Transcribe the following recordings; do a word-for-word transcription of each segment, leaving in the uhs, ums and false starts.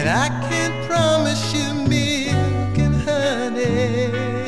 I can't promise you milk and honey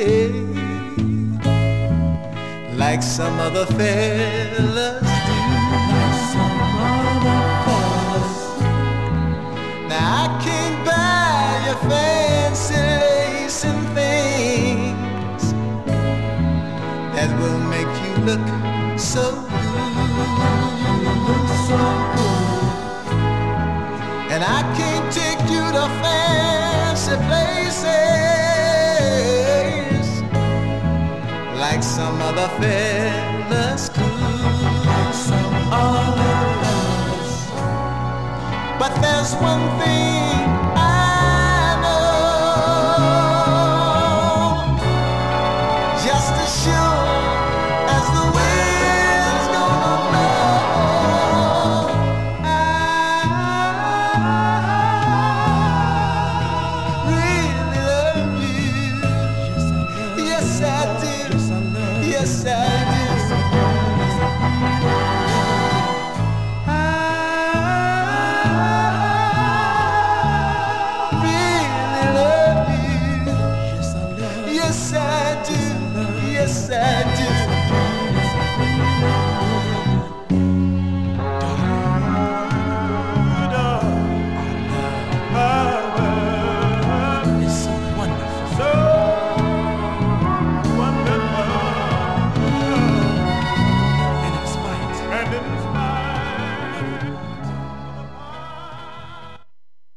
like some other fellas do. Like some other fellas. Now I can't buy you fancy lace and things that will make you look so good. Look so good. And I can't take you to fancy places like some other fellas could. Like some other fellas. But there's one thing I